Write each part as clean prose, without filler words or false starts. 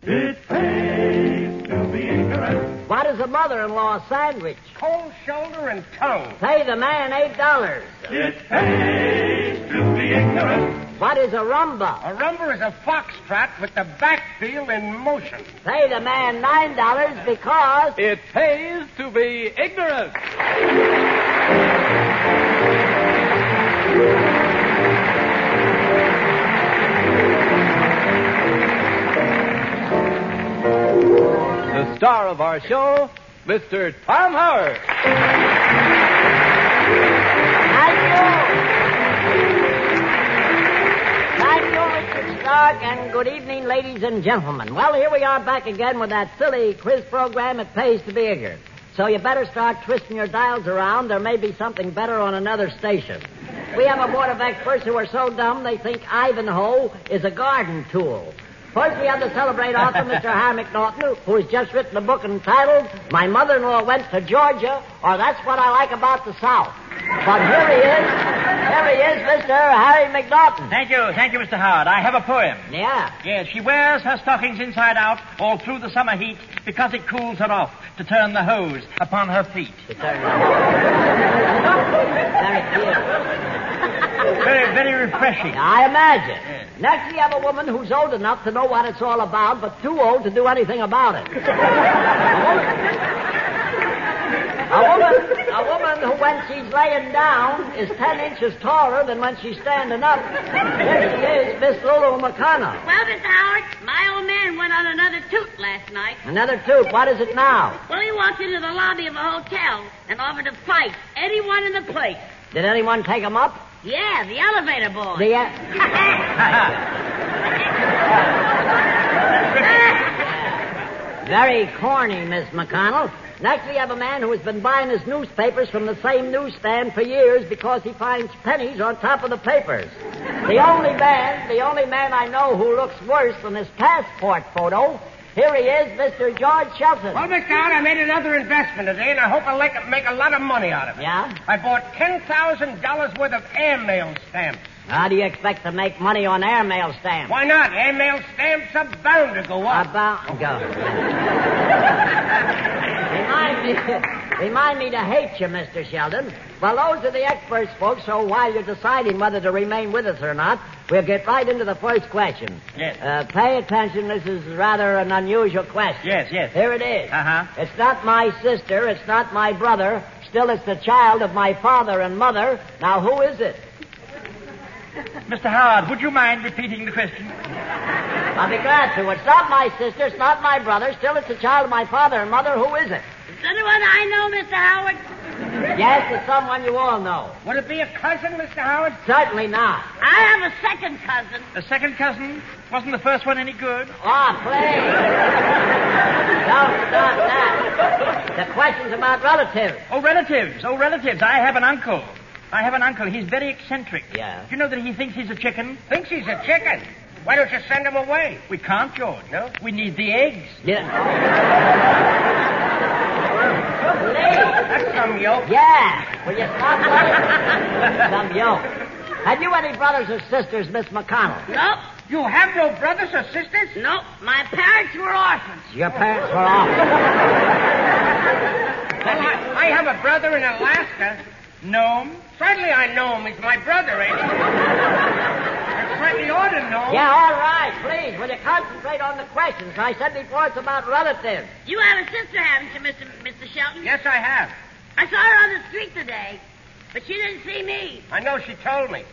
It pays to be ignorant. What is a mother-in-law sandwich? Cold shoulder and tongue. Pay the man $8. It pays to be ignorant. What is a rumba? A rumba is a foxtrot with the backfield in motion. Pay the man $9 because... It pays to be ignorant. The star of our show, Mr. Tom Howard. Thank you, Mr. Stark, and good evening, ladies and gentlemen. Well, here we are back again with that silly quiz program, It Pays to Be Ignorant. So you better start twisting your dials around. There may be something better on another station. We have a board of experts who are so dumb they think Ivanhoe is a garden tool. First, we have the celebrated author, Mr. Harry McNaughton, who has just written a book entitled My Mother-in-Law Went to Georgia, or That's What I Like About the South. But here he is, Mr. Harry McNaughton. Thank you, Mr. Howard. I have a poem. Yeah? Yes, she wears her stockings inside out all through the summer heat because it cools her off to turn the hose upon her feet. Very cute. Very refreshing. I imagine. Yes. Next, we have a woman who's old enough to know what it's all about, but too old to do anything about it. A woman who, when she's laying down, is 10 inches taller than when she's standing up. Here she is, Miss Lulu McConnell. Well, Mr. Howard, my old man went on another toot last night. Another toot? What is it now? Well, he walked into the lobby of a hotel and offered to fight anyone in the place. Did anyone take him up? Yeah, the elevator boy. Very corny, Miss McConnell. Next, we have a man who has been buying his newspapers from the same newsstand for years because he finds pennies on top of the papers. The only man I know who looks worse than his passport photo. Here he is, Mr. George Shelton. Well, Mr. Howard, I made another investment today, and I hope I'll make a lot of money out of it. Yeah? I bought $10,000 worth of airmail stamps. How do you expect to make money on airmail stamps? Why not? Airmail stamps are bound to go up. Remind me to hate you, Mr. Sheldon. Well, those are the experts, folks, so while you're deciding whether to remain with us or not, we'll get right into the first question. Yes. Pay attention. This is rather an unusual question. Yes. Here it is. Uh-huh. It's not my sister. It's not my brother. Still, it's the child of my father and mother. Now, who is it? Mr. Howard, would you mind repeating the question? I'll be glad to. It's not my sister. It's not my brother. Still, it's the child of my father and mother. Who is it? Is anyone I know, Mr. Howard? Yes, it's someone you all know. Would it be a cousin, Mr. Howard? Certainly not. I have a second cousin. The second cousin? Wasn't the first one any good? Please. Don't start that. The question's about relatives. Oh, relatives. I have an uncle. He's very eccentric. Yeah. Do you know that he thinks he's a chicken? Thinks he's a chicken? Why don't you send him away? We can't, George. No? We need the eggs. Yeah. That's some yoke. Yeah. Will you stop that? Some yoke. Had you any brothers or sisters, Miss McConnell? Nope. You have no brothers or sisters? Nope. My parents were orphans. Your parents were orphans. Well, I have a brother in Alaska. Know him? Certainly I know him. He's my brother, ain't he? I certainly ought to know him. Yeah, all right. Please, will you concentrate on the questions? I said before it's about relatives. You have a sister, haven't you, Mr. Shelton? Yes, I have. I saw her on the street today, but she didn't see me. I know she told me.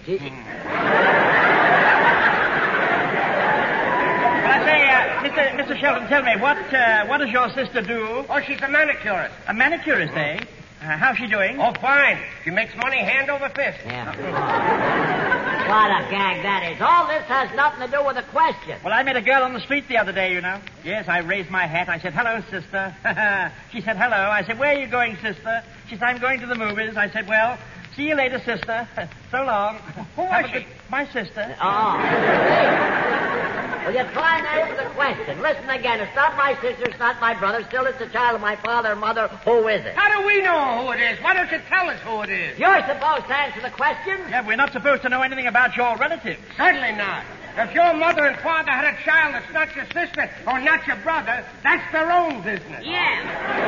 Well, I say, Mr. Shelton, tell me, what does your sister do? Oh, she's a manicurist. A manicurist, eh? How's she doing? Oh, fine. She makes money hand over fist. Yeah. What a gag that is. All this has nothing to do with the question. Well, I met a girl on the street the other day, you know. Yes, I raised my hat. I said, hello, sister. She said, hello. I said, where are you going, sister? She said, I'm going to the movies. I said, well, see you later, sister. So long. Who was she? My sister. Oh. Well, you try and answer the question. Listen again. It's not my sister. It's not my brother. Still, it's the child of my father and mother. Who is it? How do we know who it is? Why don't you tell us who it is? You're supposed to answer the question. Yeah, we're not supposed to know anything about your relatives. Certainly not. If your mother and father had a child that's not your sister or not your brother, that's their own business. Yeah.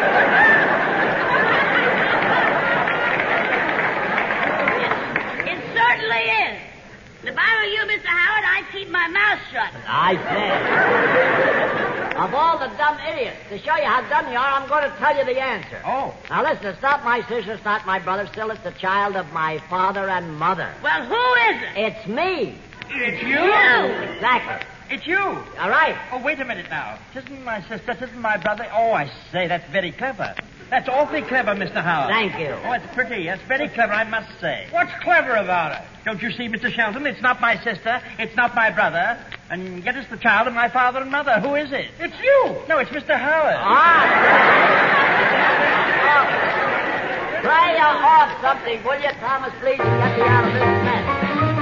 It certainly is. If I were you, Mr. Howard, I'd keep my mouth shut. I say. Of all the dumb idiots, to show you how dumb you are, I'm going to tell you the answer. Oh. Now listen, it's not my sister, it's not my brother. Still, it's the child of my father and mother. Well, who is it? It's me. It's you? You. Exactly. It's you. All right. Oh, wait a minute now. Tisn't my sister, tisn't my brother. Oh, I say, that's very clever. That's awfully clever, Mr. Howard. Thank you. Oh, it's pretty. That's very clever, I must say. What's clever about it? Don't you see, Mr. Shelton? It's not my sister. It's not my brother. And yet it's the child of my father and mother. Who is it? It's you. No, it's Mr. Howard. Try off something, will you, Thomas, please, and get me out of this mess.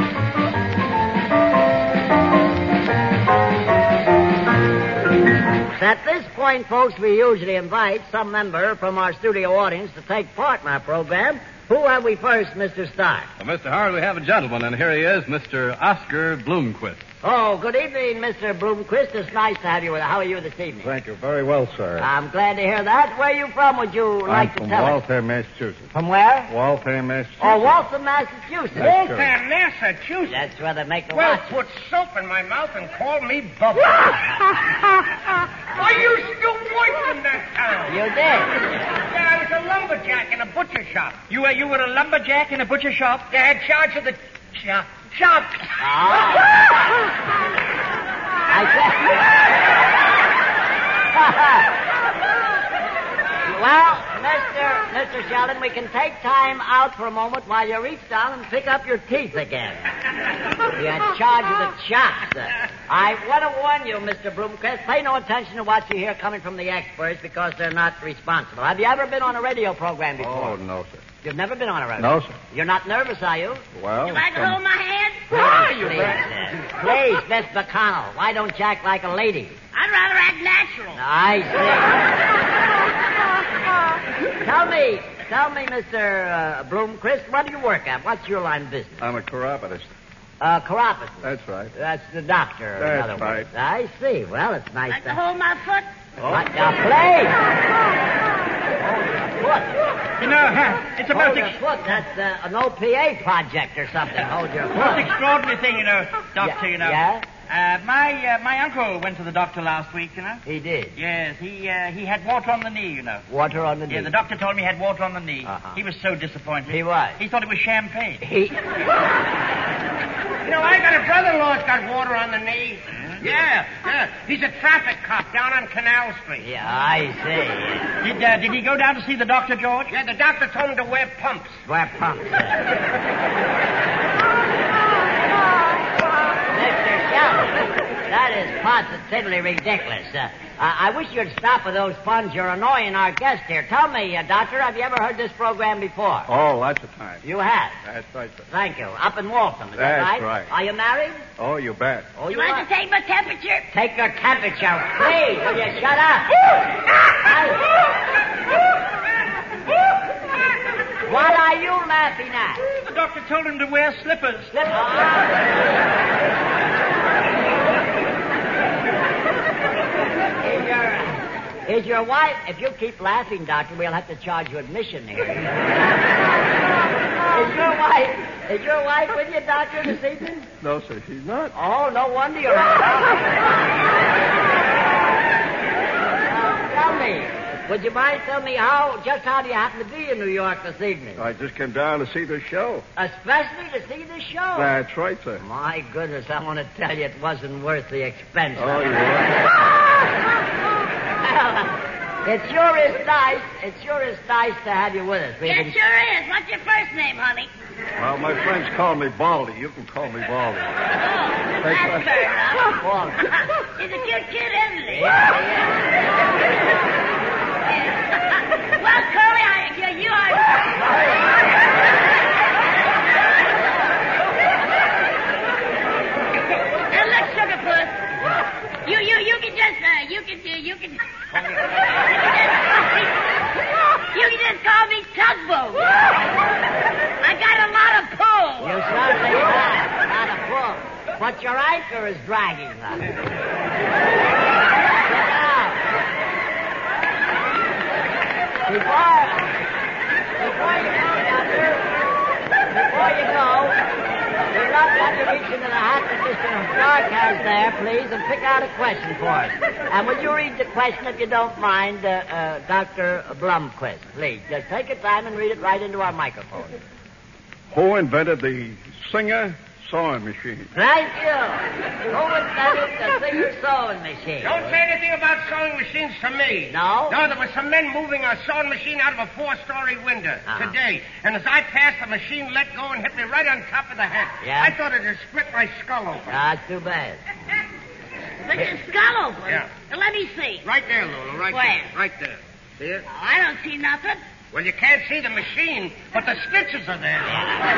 At this point, folks, we usually invite some member from our studio audience to take part in our program. Who have we first, Mr. Stark? Well, Mr. Howard, we have a gentleman, and here he is, Mr. Oscar Bloomquist. Oh, good evening, Mr. Bloomquist. It's nice to have you with us. How are you this evening? Thank you very well, sir. I'm glad to hear that. Where are you from, would you like to from tell us? Waltham, Massachusetts. From where? Waltham, Massachusetts. Oh, Waltham, Massachusetts. Yes, sir. Waltham, Massachusetts. That's where they make the Well, watch. put soap in my mouth and call me Bubba. I used to work in that town. You did? Yeah, I was a lumberjack in a butcher shop. You were a lumberjack in a butcher shop? They had charge of the shop. Well, Mr. Sheldon, we can take time out for a moment while you reach down and pick up your teeth again. You're in charge of the chops. I want to warn you, Mr. Bloomquist, pay no attention to what you hear coming from the experts because they're not responsible. Have you ever been on a radio program before? Oh, no, sir. You've never been on a radio? No, sir. You're not nervous, are you? Well, You like to hold my hand? Please, Miss McConnell, why don't you act like a lady? I'd rather act natural. I see. Tell me, Mr. Bloomquist, what do you work at? What's your line of business? I'm a chiropodist. Chiropodist. That's right. That's the doctor, in That's other right. words. I see. Well, it's nice Like to... to hold my foot? What? Now, please! Hold your foot. You know, it's about Hold the your foot. That's an OPA project or something. Hold your most foot. extraordinary thing, you know, doctor, you know. Yeah? My uncle went to the doctor last week, you know. He did. Yes, he had water on the knee, you know. Water on the knee. Yeah, the doctor told me he had water on the knee. Uh-huh. He was so disappointed. He was. He thought it was champagne. He... You know, I got a brother-in-law that's got water on the knee. Yeah. He's a traffic cop down on Canal Street. Yeah, I see. Did he go down to see the doctor, George? Yeah, the doctor told him to wear pumps. Wear pumps. Mr. Sheldon, that is positively ridiculous. I wish you'd stop with those puns. You're annoying our guest here. Tell me, Doctor, have you ever heard this program before? Oh, lots of times. You have? That's right, sir. Thank you. Up in Waltham, is that That's right? right. Are you married? Oh, you bet. Oh, You you like are? to take my temperature? Take your temperature. Please, will you shut up? What are you laughing at? The doctor told him to wear slippers. Slip Is your wife... If you keep laughing, Doctor, we'll have to charge you admission here. Is your wife with you, Doctor, this evening? No, sir, she's not. Oh, no wonder you're Tell me, would you mind telling me just how do you happen to be in New York this evening? I just came down to see the show. Especially to see the show. That's right, sir. My goodness, I want to tell you it wasn't worth the expense. Oh, you are? Well, it sure is nice. It sure is nice to have you with us. It sure is. What's your first name, honey? Well, my friends call me Baldy. You can call me Baldy. Oh, that's fair enough. Well, He's a cute kid, isn't he? yeah. Well, Curly, you are... Now, look, Sugarfoot. You can just call me Tugboat. I got a lot of pull. You certainly have. Not a pull. But your anchor is dragging us. Before you go, Doctor, you're not going to reach into the hat that Mr. Stark has there, please, and pick out a question for us. And will you read the question, if you don't mind, Dr. Blumquist, please? Just take your time and read it right into our microphone. Who invented the Singer sewing machine? Thank you. Who invented the Singer sewing machine? Don't say anything about sewing machines to me. No? No, there were some men moving a sewing machine out of a 4-story window today. And as I passed, the machine let go and hit me right on top of the head. Yeah? I thought it had split my skull open. That's too bad. But your skull open. Yeah. Now, let me see. Right there, Lulu, right Where? there. Right there. See it? Oh, I don't see nothing. Well, you can't see the machine, but the stitches are there.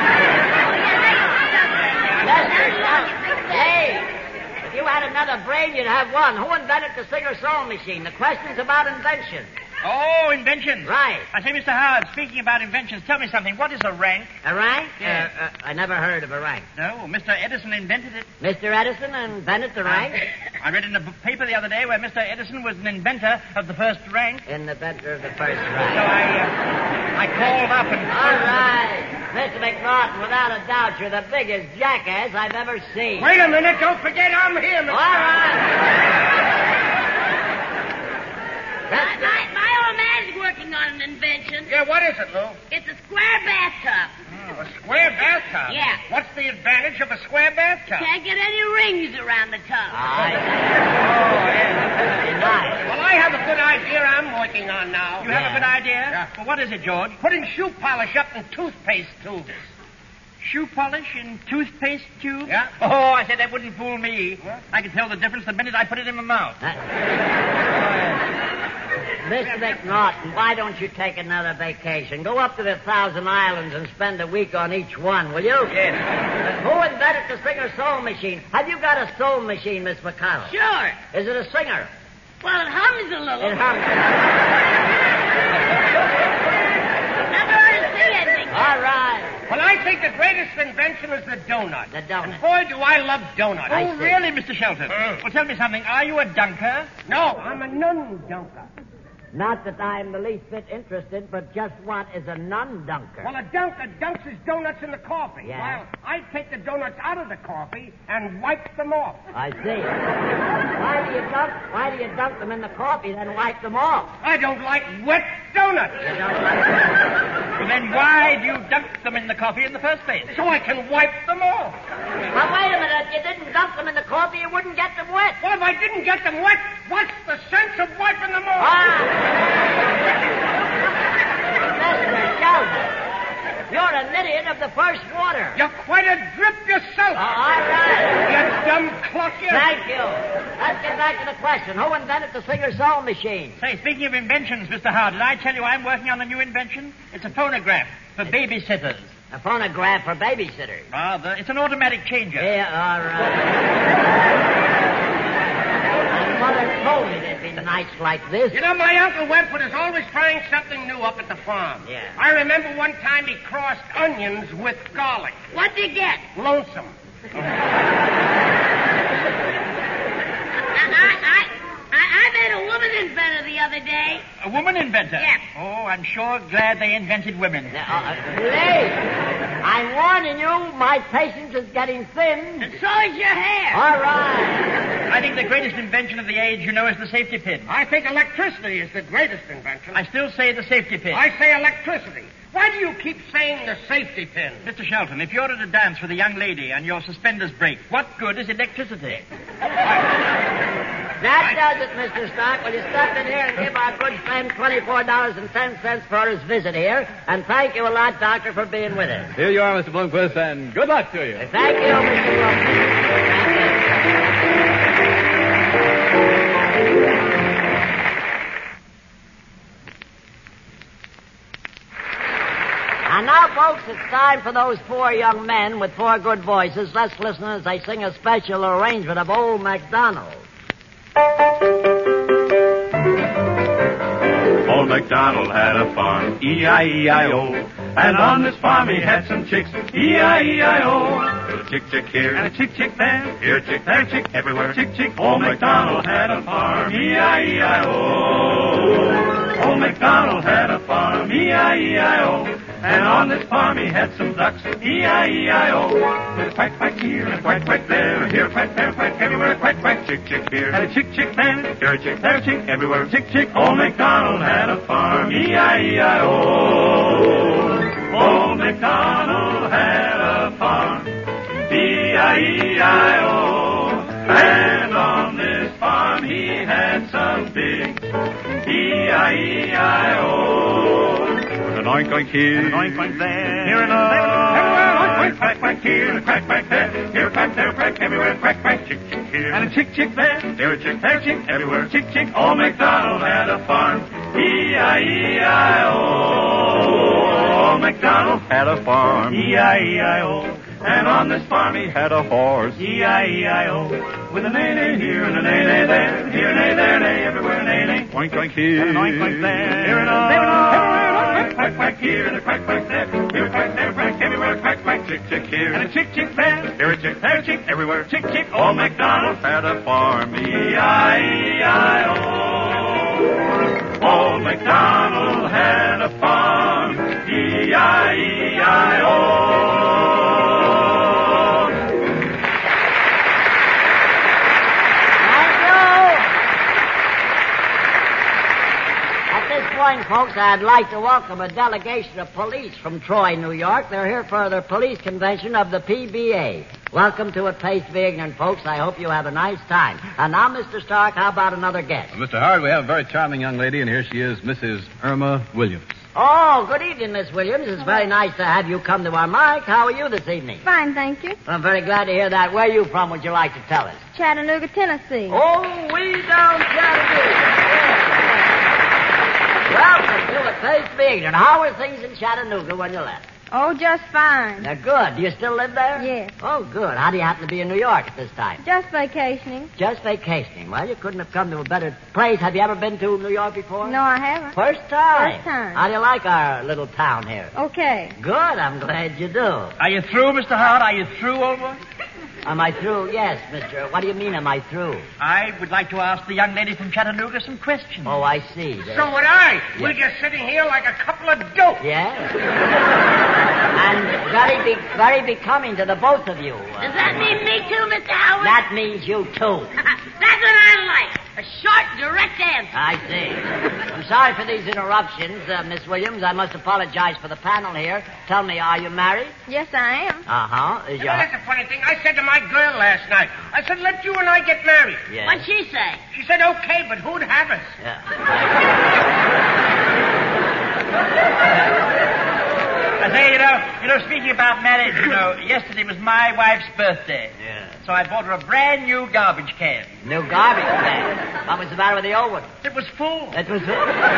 Hey, if you had another brain, you'd have one. Who invented the Singer sewing machine? The question's about invention. Oh, inventions. Right. I say, Mr. Howard, speaking about inventions, tell me something. What is a rank? A rank? Yeah. I never heard of a rank. No, Mr. Edison invented it. Mr. Edison invented the rank? I read in a paper the other day where Mr. Edison was an inventor of the first rank. Inventor of the first So rank. I called up and... All right. Mr. McNaughton, without a doubt, you're the biggest jackass I've ever seen. Wait a minute. Don't forget I'm here, Mr. All right. My old man's working on an invention. Yeah, what is it, Lou? It's a square bathtub. A square bathtub? Yeah. What's the advantage of a square bathtub? Can't get any rings around the tub. Well, I have a good idea I'm working on now. You have a good idea? Yeah. Well, what is it, George? Putting shoe polish up in toothpaste tubes. Shoe polish in toothpaste tubes? Yeah. Oh, I said that wouldn't fool me. What? I can tell the difference the minute I put it in my mouth. Mr. McNaughton, why don't you take another vacation? Go up to the 1,000 Islands and spend a week on each one, will you? Yes. Who invented the Singer sewing machine? Have you got a sewing machine, Miss McConnell? Sure. Is it a Singer? Well, it hums a little. It hums. Never heard it sing anything. All right. Well, I think the greatest invention is the donut. The donut. And boy, do I love donuts. Oh, really, Mr. Shelton? Well, tell me something. Are you a dunker? No, I'm a nun-dunker. Not that I'm the least bit interested, but just what is a nun-dunker? Well, a dunker dunks his donuts in the coffee. Yeah. Well, I take the donuts out of the coffee and wipe them off. I see. Why do you dunk them in the coffee, then wipe them off? I don't like wet donuts. You don't like Well, then why do you dunk them in the coffee in the first place? So I can wipe them off. Now, wait a minute. If you didn't dunk them in the coffee, you wouldn't get them wet. Well, if I didn't get them wet, what's the sense of wiping them off? Mr. Sheldon, you're an idiot of the first water. You're quite a drip yourself. All right. You dumb cluck, you. Thank you. Let's get back to the question. Who invented the Singer sewing machine? Say, speaking of inventions, Mr. Howard, did I tell you I'm working on a new invention? It's a phonograph for babysitters. A phonograph for babysitters. Rather. It's an automatic changer. Yeah, all right. My mother told me they'd be nice like this. You know, my Uncle Wentworth is always trying something new up at the farm. Yeah. I remember one time he crossed onions with garlic. What'd you get? Lonesome. I met a woman inventor the other day. A woman inventor? Yeah. Oh, I'm sure glad they invented women. Please, I'm warning you, my patience is getting thin. And so is your hair. All right. I think the greatest invention of the age, you know, is the safety pin. I think electricity is the greatest invention. I still say the safety pin. I say electricity. Why do you keep saying the safety pin? Mr. Shelton, if you're at a dance with a young lady and your suspenders break, what good is electricity? That does it, Mr. Stark. Will you step in here and give our good friend $24.10 for his visit here? And thank you a lot, Doctor, for being with us. Here you are, Mr. Blomquist, and good luck to you. Thank you, Mr. Blomquist. And now, folks, it's time for those four young men with four good voices. Let's listen as they sing a special arrangement of Old MacDonald. Old MacDonald had a farm, E-I-E-I-O. And on this farm he had some chicks, E-I-E-I-O. chick, chick here, and a chick, chick there. Here, chick, there, chick, everywhere, chick, chick. Old MacDonald had a farm, E-I-E-I-O. Old MacDonald had a farm, E-I-E-I-O. And on this farm he had some ducks, E-I-E-I-O. With a quack, quack here, and a quack, quack there. Here, quack, there, quack, everywhere, quack, quack, chick, chick here. And a chick, chick there. Here, a chick, there, chick, everywhere, chick, chick. Old MacDonald had a farm, E-I-E-I-O. Old MacDonald had a farm, E-I-E-I-O. And on this farm he had some pigs, E-I-E-I-O. An oink oink here, an oink oink there, here and everywhere, oink oink, quack quack here, and a quack quack there, here quack there, quack everywhere, quack quack, chick chick here, and a chick chick there, here a chick there, chick everywhere, chick chick. Old MacDonald had a farm, E-I-E-I-O. Old MacDonald had a farm, E-I-E-I-O. And on this farm he had a horse, E-I-E-I-O. With a neigh-neigh here and a neigh-neigh there, here neigh there, neigh everywhere, neigh-neigh. Oink oink here, and an oink oink there, here and everywhere, quack quack here and a quack quack there, here quack there, quack everywhere, quack quack, chick chick here, and a chick chick there, here a chick there, chick everywhere, chick chick. Old MacDonald had a farm, E-I-E-I-O. Old MacDonald had a farm, E-I-E-I-O. At this point, folks, I'd like to welcome a delegation of police from Troy, New York. They're here for the police convention of the PBA. Welcome to It Pays to Be Ignorant, folks. I hope you have a nice time. And now, Mr. Stark, how about another guest? Well, Mr. Howard, we have a very charming young lady, and here she is, Mrs. Irma Williams. Oh, good evening, Miss Williams. It's very nice to have you come to our mic. How are you this evening? Fine, thank you. I'm very glad to hear that. Where are you from, would you like to tell us? Chattanooga, Tennessee. Oh, we down Chattanooga. Welcome to It Pays to Be Ignorant. How are things in Chattanooga when you left? Oh, just fine. They're good. Do you still live there? Yes. Oh, good. How do you happen to be in New York at this time? Just vacationing. Just vacationing. Well, you couldn't have come to a better place. Have you ever been to New York before? No, I haven't. First time? First time. How do you like our little town here? Okay. Good. I'm glad you do. Are you through, Mr. Howard? Are you through, old boy? Am I through? Yes, mister. What do you mean, am I through? I would like to ask the young lady from Chattanooga some questions. Oh, I see. So would I. We're just sitting here like a couple of dopes. Yes? And very becoming to the both of you. Does that mean me too, Mr. Howard? That means you, too. That's what I like. A short, direct answer. I see. I'm sorry for these interruptions, Miss Williams. I must apologize for the panel here. Tell me, are you married? Yes, I am. Uh-huh. Is You know, that's a funny thing. I said to my girl last night, I said, let you and I get married. Yes. What'd she say? She said, okay, but who'd have us? Yeah. I say, you know, speaking about marriage, yesterday was my wife's birthday. Yeah. So I bought her a brand new garbage can. New garbage can. What was the matter with the old one? It was full. It was... No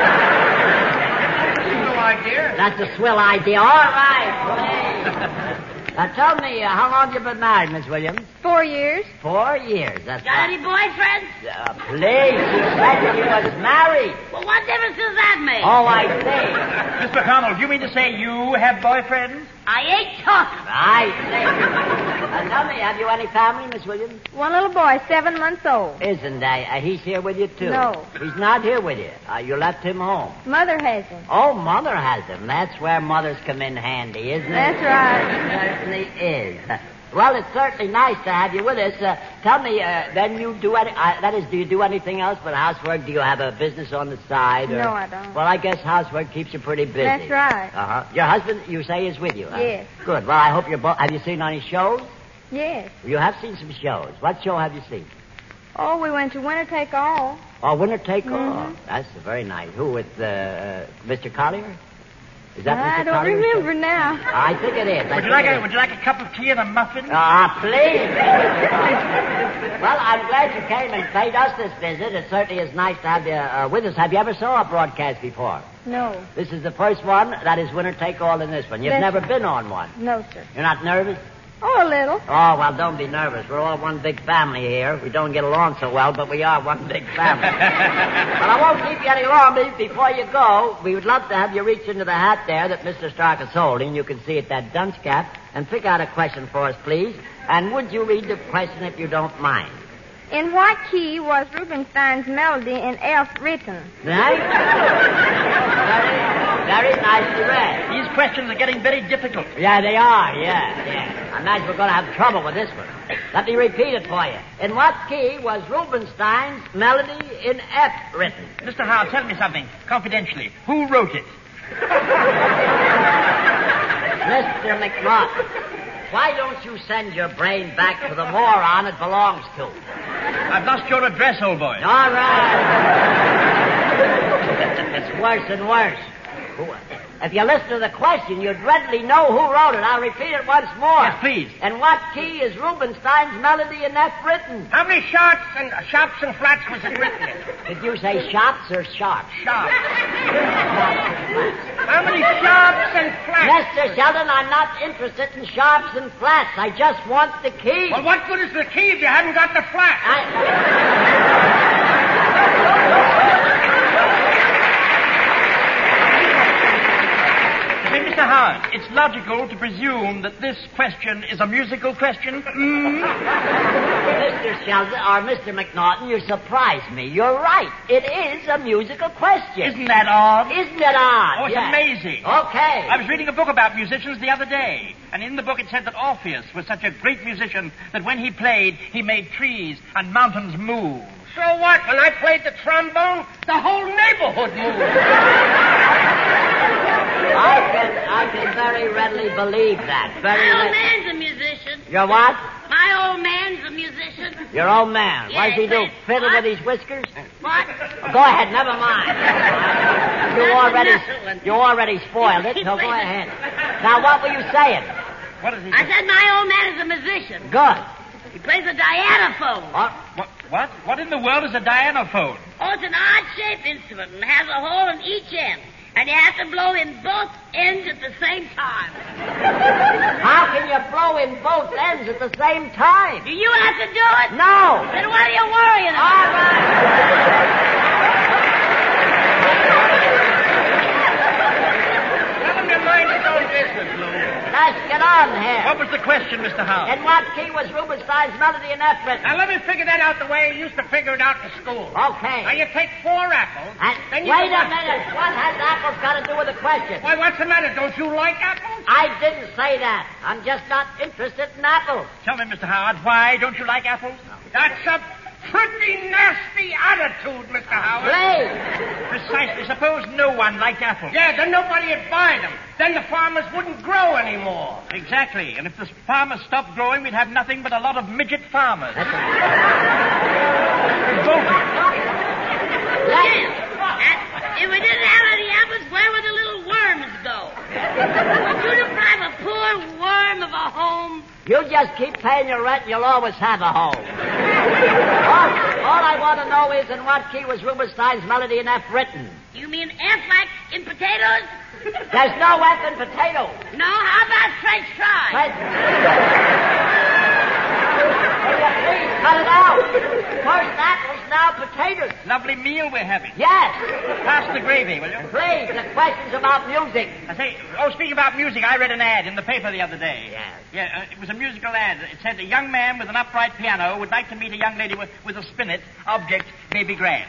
idea. That's a swell idea. All right. Now, tell me, how long have you been married, Miss Williams? 4 years. 4 years. That's Got any boyfriends? please, you said that you was married. Well, what difference does that make? Oh, I see. Miss McConnell, do you mean to say you have boyfriends? I ain't talking. I see. Now, tell me, have you any family, Miss Williams? One little boy, 7 months old. Isn't he's here with you, too? No. He's not here with you. You left him home. Mother has him. Oh, Mother has him. That's where mothers come in handy, isn't it? That's right. It certainly is. Well, it's certainly nice to have you with us. Tell me, then you do do you do anything else but housework? Do you have a business on the side? Or... No, I don't. Well, I guess housework keeps you pretty busy. That's right. Uh-huh. Your husband, you say, is with you, huh? Yes. Good. Well, I hope you're both... Have you seen any shows? Yes. You have seen some shows. What show have you seen? Oh, we went to Winter Take All. Oh, Winter Take All. That's very nice. Who, with Mr. Collier? Is that I Mr. don't Collier's remember show? now. I think it is. Would you like a cup of tea and a muffin? Please. Well, I'm glad you came and paid us this visit. It certainly is nice to have you with us. Have you ever saw a broadcast before? No. This is the first one. That is Winter Take All in this one. You've That's never right. been on one. No, sir. You're not nervous? Oh, a little. Oh, well, don't be nervous. We're all one big family here. We don't get along so well, but we are one big family. But I won't keep you any longer. Before you go, we would love to have you reach into the hat there that Mr. Stark is holding. You can see it, that dunce cap. And pick out a question for us, please. And would you read the question if you don't mind? In what key was Rubinstein's melody in F written? Right? Very nicely read. These questions are getting very difficult. Yeah, they are, yeah. I imagine we're going to have trouble with this one. Let me repeat it for you. In what key was Rubinstein's melody in F written? Mr. Howard, tell me something, confidentially. Who wrote it? Mr. McNaughton, why don't you send your brain back to the moron it belongs to? I've lost your address, old boy. All right. It's worse and worse. If you listen to the question, you'd readily know who wrote it. I'll repeat it once more. Yes, please. In what key is Rubinstein's melody in F written? How many shops and flats was it written in? Did you say shops or sharps? Shops. How many shops and flats? Mr. Sheldon, I'm not interested in shops and flats. I just want the key. Well, what good is the key if you haven't got the flat? Mr. Howard, it's logical to presume that this question is a musical question. Mr. Sheldon, or Mr. McNaughton, you surprised me. You're right. It is a musical question. Isn't that odd? Isn't it odd? Oh, it's amazing. Okay. I was reading a book about musicians the other day, and in the book it said that Orpheus was such a great musician that when he played, he made trees and mountains move. So what? When I played the trombone, the whole neighborhood moved. I can very readily believe that. My old man's a musician. Your what? My old man's a musician. Your old man. Yeah, What does he do? but- Fiddle what? with his whiskers? What? Oh, go ahead, never mind. You already spoiled it, so go ahead. Now, what were you saying? What is he? I said my old man is a musician. Good. He plays a diatophone. What? What in the world is a dianophone? Oh, it's an odd-shaped instrument and has a hole in each end. And you have to blow in both ends at the same time. How can you blow in both ends at the same time? Do you have to do it? No. Then what are you worrying about? All right. Tell him your mind his own business, Lou. Let's get on here. What was the question, Mr. Howard? In what key was Rubinstein's melody in F written? Now, let me figure that out the way you used to figure it out in school. Okay. Now, you take 4 apples, then you... Wait a minute. What has apples got to do with the question? Why, what's the matter? Don't you like apples? I didn't say that. I'm just not interested in apples. Tell me, Mr. Howard, why don't you like apples? That's a pretty nasty attitude, Mr. Howard. Please. Precisely. Suppose no one liked apples. Yeah, then nobody would buy them. Then the farmers wouldn't grow anymore. Exactly. And if the farmers stopped growing, we'd have nothing but a lot of midget farmers. Yes. If we didn't have any apples, where would the little worms go? Would you deprive a poor worm of a home? You just keep paying your rent and you'll always have a home. All I want to know is in what key was Rubinstein's melody in F written? You mean F like in potatoes? There's no F in potato. No, how about French fries? Will you please cut it out? First apples, now potatoes. Lovely meal we're having. Yes. Pass the gravy, will you? Please, the question's about music. I say, speaking about music, I read an ad in the paper the other day. Yes. Yeah, it was a musical ad. It said a young man with an upright piano would like to meet a young lady with a spinet. Object, baby grand.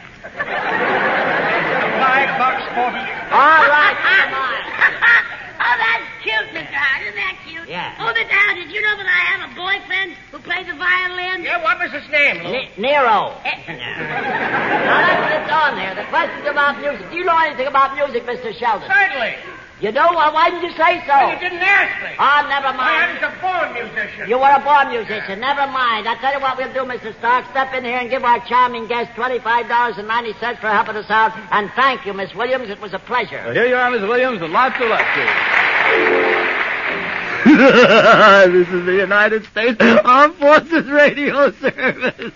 $5.40. All right, come on. Oh, that's cute, Mr. Howard. Isn't that cute? Yeah. Oh, Mr. Howard, did you know that I have a boyfriend who plays the violin? Yeah, what was his name, Lou? Nero. Now, let's get on there. The question's about music. Do you know anything about music, Mr. Sheldon? Certainly. You do? Well, why didn't you say so? Well, you didn't ask me. Oh, never I mind. was a born musician. You were a born musician. Never mind. I'll tell you what we'll do, Mr. Stark. Step in here and give our charming guest $25.90 for helping us out. And thank you, Miss Williams. It was a pleasure. Well, here you are, Miss Williams, and lots of luck to you. This is the United States Armed Forces Radio Service.